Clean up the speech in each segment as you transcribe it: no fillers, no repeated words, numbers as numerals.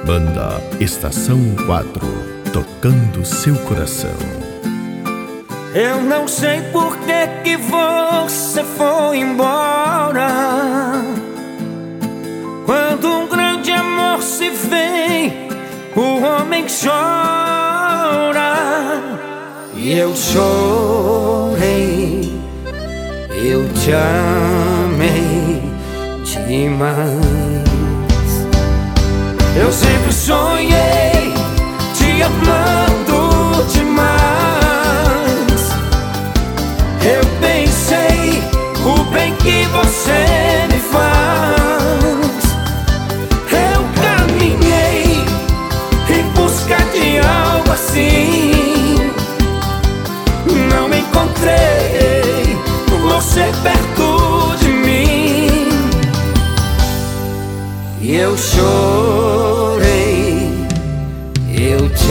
Banda Estação 4, tocando seu coração. Eu não sei por que você foi embora. Quando um grande amor se vem, o homem chora. E eu chorei, eu te amei demais. Eu sempre sonhei te amando demais. Eu pensei o bem que você me faz. Eu caminhei em busca de algo assim. Não encontrei você perto de mim. E eu chorei, eu te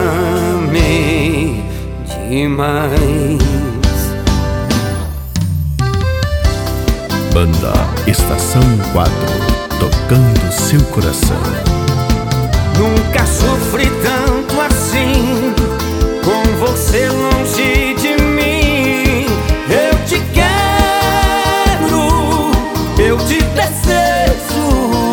amei demais. Banda Estação 4, tocando seu coração. Nunca sofri tanto assim, com você longe de mim. Eu te quero, eu te desejo.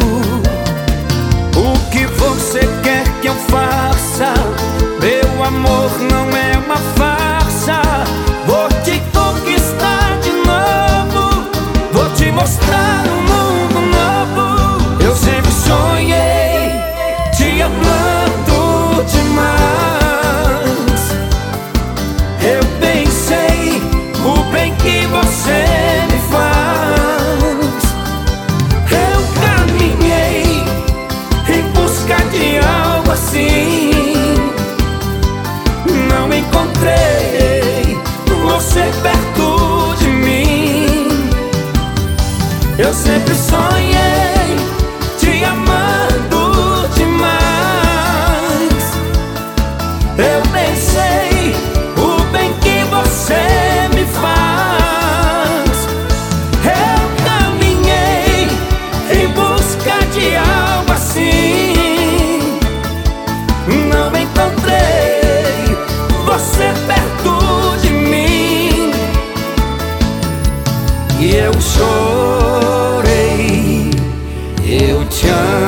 O que você quer que eu faça? Meu amor não é uma farsa. Vou te conquistar de novo, vou te mostrar um mundo novo. Eu sempre sonhei te amando demais. Eu pensei o bem que você me faz. Eu caminhei em busca de algo assim. Não encontrei você perto de mim. Eu sempre sonhei te amando demais. Eu pensei o bem que você me faz. Eu caminhei em busca de algo assim. Não encontrei você perto de mim. E eu chorei, eu te amo.